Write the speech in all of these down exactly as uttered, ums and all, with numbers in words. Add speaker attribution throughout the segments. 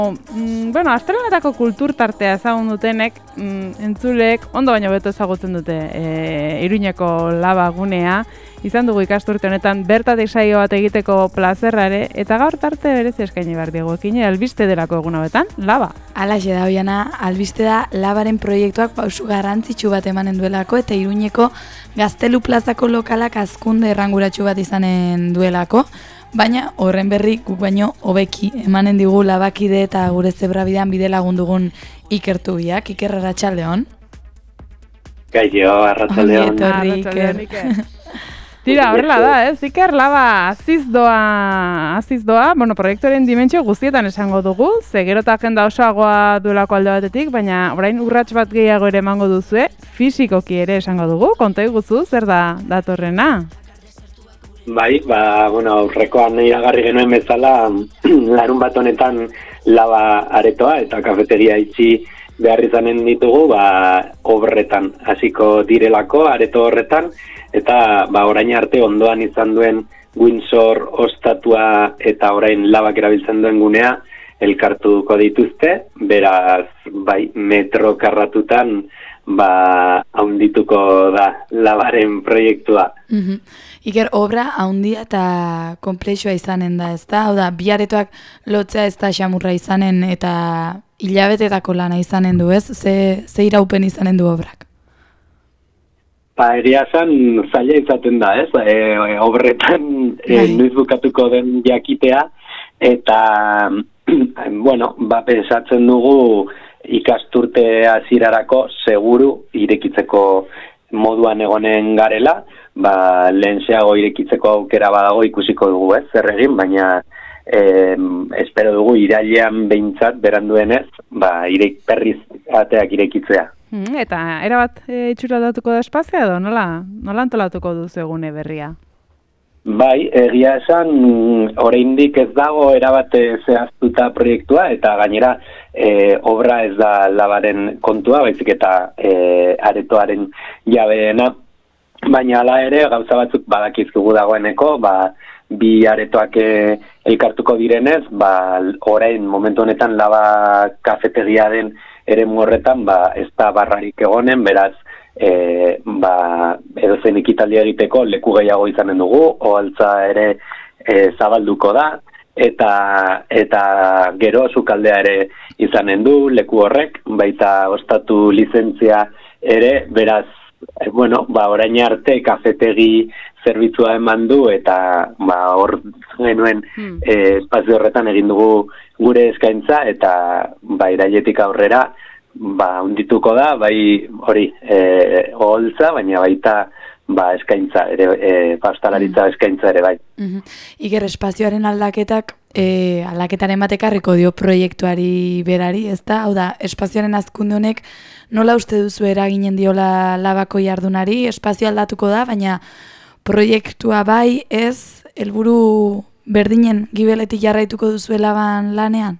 Speaker 1: Mm, bueno, astelehenetako kultur tartea ezagun dutenek, mm, entzulek, ondo baino beto ezagutzen dute e, Iruñeko Laba gunea. Izan dugu ikasturte honetan bertatik saio bat egiteko plazerrare, eta gaur tarte berezi eskaini behar diegu ekine, albiste delako egun hauetan, Laba.
Speaker 2: Alaxe da, Oiana, albiste da Labaren proiektuak pausu garrantzitsu bat emanen duelako, eta Iruñeko Gaztelu plazako lokalak hazkunde erranguratsu bat izanen duelako, baina horren berri guk baino hobeki emanen digu Labakide eta gure zebrabidean bide lagun dugun ikertu biak. Iker, arratsaldeon.
Speaker 3: Gaio, arratsaldeon.
Speaker 2: Etorri, Iker.
Speaker 1: Tira, horrela da, ez? Iker, Laba, aziz doa, aziz doa, bueno, proiektuaren dimentsio guztietan esango dugu, ze gero eta agenda osoagoa duelako alde batetik, baina orain urrats bat gehiago ere emango duzue, fisikoki ere esango dugu, konta iguzu, zer da datorrena?
Speaker 3: Bai, ba, bueno, aurrekoan iragarri genuen bezala, larun bat honetan Laba aretoa eta kafeteria itxi behar izanen ditugu, ba, obretan hasiko direlako areto horretan, eta ba, orain arte ondoan izan duen Windsor ostatua eta orain Labak erabiltzen duen gunea elkartuko dituzte, beraz, bai, metro karratutan ba, haundituko da Labaren proiektua.
Speaker 2: Mm-hmm. Iker, obra haundia eta konplexua izanen da, ez da? Hau da, bi aretoak lotzea ez da xamurra izanen eta hilabetetako lana izanen du, ez? Ze, ze iraupen izanen du obrak?
Speaker 3: Ba, egia esan zaila izaten da, ez? E, e, obretan e, noiz bukatuko den jakitea, eta, bueno, ba, pensatzen dugu ikasturte hasierarako seguru irekitzeko moduan egonen garela, ba, lehenxeago irekitzeko aukera badago ikusiko dugu, ez? Zer egin, baina eh, espero dugu irailean behintzat beranduenez, ba, irek, berriz ateak irekitzea.
Speaker 1: Hmm, eta erabat e, itxura datuko da espazioa edo nola, nola antolatuko duzu egune berria?
Speaker 3: Bai, egia esan, oraindik ez dago erabate zehaztuta proiektua, eta gainera e, obra ez da Labaren kontua, baizik eta e, aretoaren jabeena, baina hala ere gauza batzuk badakizkigu dagoeneko, ba, bi aretoak e, elkartuko direnez, ba, orain momentu honetan Laba kafetegia den eremu horretan, ba, ez da barrarik egonen, beraz, E, ba, edozein ekitaldi egiteko leku gehiago izanen dugu, ohaltza ere e, zabalduko da, eta eta gero sukaldea ere izanen du leku horrek, baita ostatu lizentzia ere, beraz, e, bueno, ba, orain arte kafetegi zerbitzua eman du, eta ba, hor genuen hmm. e, espazio horretan egin dugu gure eskaintza, eta ba, irailetik aurrera ba, undituko da, bai hori, e, oholtza, baina baita ba, eskaintza ere, e, pastalaritza eskaintza ere bai.
Speaker 2: Mm-hmm. Iker, espazioaren aldaketak, e, aldaketaren batekarriko dio proiektuari berari, ez da? Hau da, espazioaren hazkunde honek nola uste duzu eraginen diola Labako jardunari, espazio aldatuko da, baina proiektua bai ez, helburu berdinen gibeletik jarraituko duzu Laban lanean?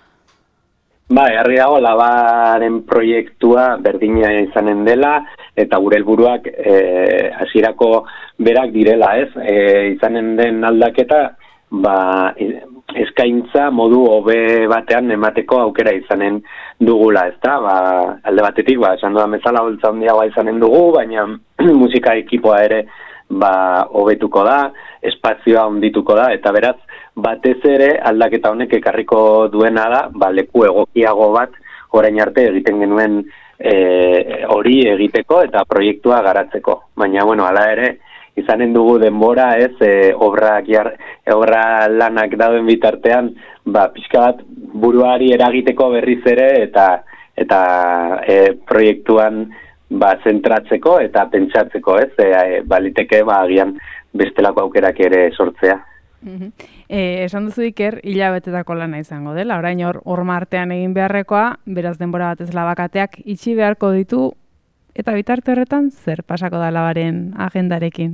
Speaker 3: Ba, herri dago Labaren proiektua berdina izanen dela, eta gure helburuak e, hasierako berak direla, ez? E, izanen den aldaketa, ba, eskaintza modu hobe batean emateko aukera izanen dugula, ezta? Ba, alde batetik, ba, esan dudan bezala holtza handiagoa izanen dugu, baina musika ekipoa ere ba, hobetuko da, espazioa handituko da, eta beraz, batez ere aldaketa honek ekarriko duena da, ba, leku egokiago bat orain arte egiten genuen e, hori egiteko eta proiektua garatzeko. Baina, bueno, hala ere, izanen dugu denbora, ez, e, obrak jar, obra lanak dauden bitartean, ba, pixka bat buruari eragiteko berriz ere eta eta e, proiektuan ba, zentratzeko eta pentsatzeko, ez, e, baliteke, ba, agian bestelako aukerak ere sortzea.
Speaker 1: Mm-hmm. E, esan duzu Iker, hilabetetako lana izango dela, orain hor horma artean egin beharrekoa, beraz denbora batez Labakateak itxi beharko ditu, eta bitarte horretan zer pasako da Labaren agendarekin?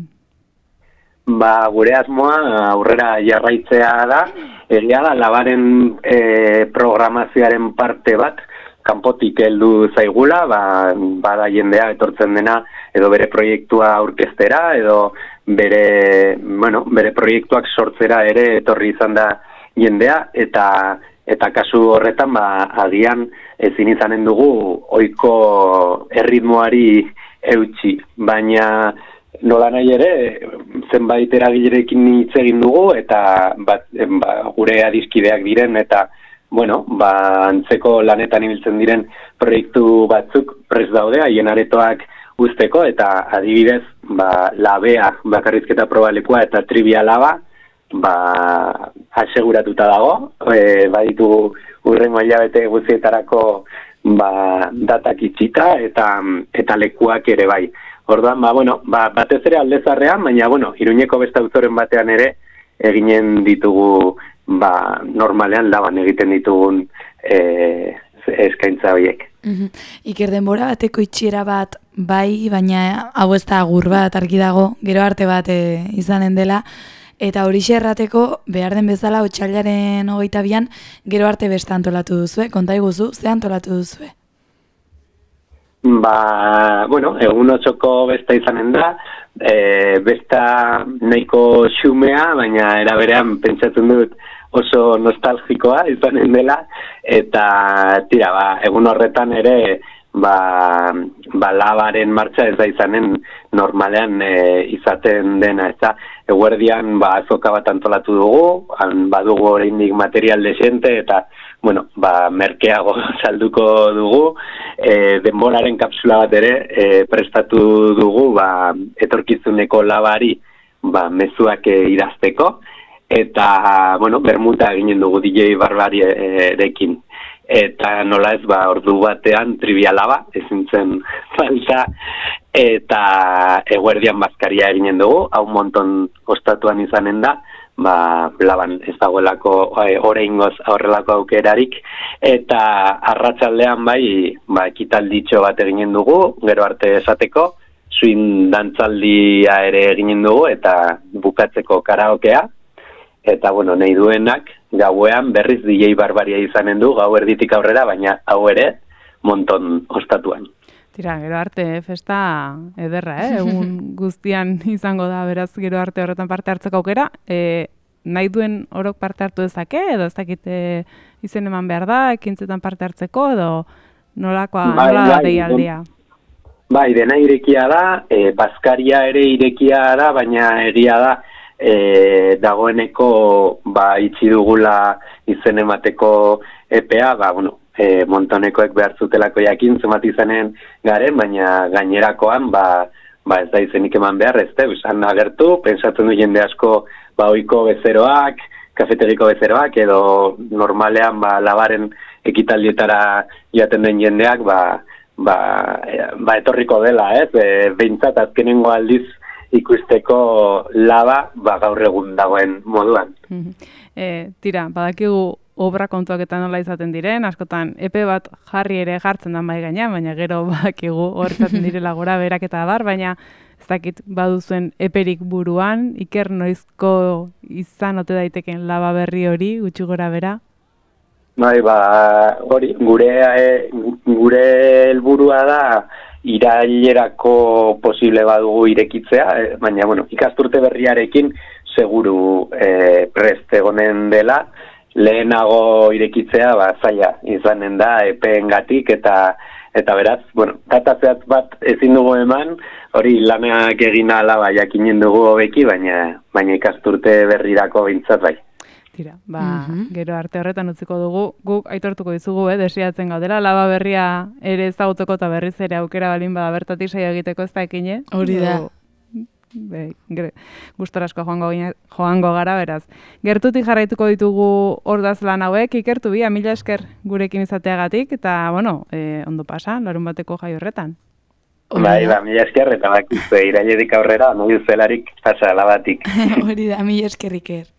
Speaker 3: Ba, gure asmoa aurrera jarraitzea da, egia da Labaren e, programazioaren parte bat, kanpotik heldu zaigula, ba, bada jendea etortzen dena, edo bere proiektua aurkeztera, edo bere, bueno, bere proiektuak sortzera ere etorri izan da jendea, eta eta kasu horretan ba, agian ezin izanen dugu ohiko erritmoari eutsi, baina nola nahi ere, zenbait eragilerekin hitz egin dugu, eta bat, ba, gure adiskideak diren, eta bueno, ba, antzeko lanetan ibiltzen diren proiektu batzuk prest daude, haien aretoak usteko, eta adibidez, ba, labea, bakarrizketa probalekua eta trivia laba, ba, aseguratuta dago, e, baditu urrengo hilabete guztietarako ba, datak itxita, eta, eta lekuak ere bai. Orduan, ba, bueno, ba, batez ere aldezarrean, baina, bueno, Iruñeko beste auzoren batean ere eginen ditugu, ba, normalean laban egiten ditugun e, eskaintza horiek.
Speaker 2: Mm-hmm. Iker, denbora bateko itxiera bat bai, baina hau ez da agur bat argi dago, gero arte bat e, izanen dela, eta horixe errateko behar den bezala otsailaren hogeita bian gero arte beste antolatu duzue, konta iguzu, ze antolatu duzue?
Speaker 3: Ba, bueno, egun otsoko besta izanen da, e, besta nahiko xumea, baina eraberean pentsatzen dut oso nostalgikoa izanen dela, eta tira, ba, egun horretan ere ba, ba labaren martxa ez da izanen normalean e, izaten dena, ez da, eguerdian ba, azoka bat antolatu dugu, han badugu oraindik material desente, eta bueno, ba, merkeago salduko dugu, e, denboraren kapsula bat ere e, prestatu dugu, ba, etorkizuneko labari ba, mezuak e, idazteko, eta, bueno, bermuta eginen dugu D J Barbarirekin. Eta nola ez, ba, ordu batean trivia laba, ezin zen falta, eta eguerdian bazkaria eginen dugu, hau monton ostatuan izanen da, ba, laban ez dagoelako e, oraingoz horrelako aukerarik, eta arratsaldean bai, ba, ekitalditxo bat eginen dugu, gero arte esateko, swing dantzaldia ere eginen dugu, eta bukatzeko karaokea, eta, bueno, nahi duenak, gauean berriz D J Barbaria izanen du, gau erditik aurrera, baina hau ere, monton ostatuan.
Speaker 1: Tira, gero arte festa ederra, eh? Egun guztian izango da, beraz, gero arte horretan parte hartzeko aukera. E, nahi duen orok parte hartu dezake, edo ez dakite izen eman behar da, ekintzetan parte hartzeko, edo nolakoa,
Speaker 3: bai,
Speaker 1: nola da
Speaker 3: bai,
Speaker 1: deialdia?
Speaker 3: Bai, dena irekia da, e, bazkaria ere irekia da, baina egia da, E, dagoeneko ba, itxi dugula izen emateko epea, ba, bueno, e, montonekoek behar zutelako jakin zemat izanen garen, baina gainerakoan ba, ba ez da izenik eman behar, ez da, esan agertu, pensatzen du jende asko ba, oiko bezeroak, kafetegiko bezeroak, edo normalean ba, labaren ekitaldietara joaten den jendeak, ba, ba, ba etorriko dela, ez, e, behintzat azkenengo aldiz ikusteko laba ba, gaur egun dagoen moduan.
Speaker 1: E, tira, badakigu obra kontuak eta nola izaten diren, askotan epe bat jarri ere jartzen da bai gaina, baina gero badakigu hor izaten direla gora berak eta bar, baina ez dakit baduzuen eperik buruan, Iker noizko izan ote daiteken laba berri hori, gutxi gora bera?
Speaker 3: Bai, ba, hori, gure, e, gure helburua da, irailerako posible badugu irekitzea, baina, bueno, ikasturte berriarekin seguru e, prest egonen dela, lehenago irekitzea, ba, zaila izanen da, epeengatik, eta eta beraz, bueno, datazeatz bat ezin dugu eman, hori lanak egin ala, ba, jakinen dugu hobeki, baina, baina ikasturte berrirako bintzat bai.
Speaker 1: Tira, ba, mm-hmm. Gero arte horretan utziko dugu, guk aitortuko dizugu, eh, desiatzen gaudela, laba berria ere ezagutzeko eta berriz ere aukera balin bada bertatik saio egiteko ez da ekine.
Speaker 2: Hori da.
Speaker 1: Be, gustora asko joango, joango gara, beraz. Gertutik jarraituko ditugu ordaz lan hauek, ikertu bi, mila esker gurekin izateagatik, eta, bueno, eh, ondo pasa, larun bateko jai horretan.
Speaker 3: Bai, ba, mila esker, eta bakizue, irailetik aurrera, nahi zelarik pasa labatik.
Speaker 2: Hori da, mila esker, Iker.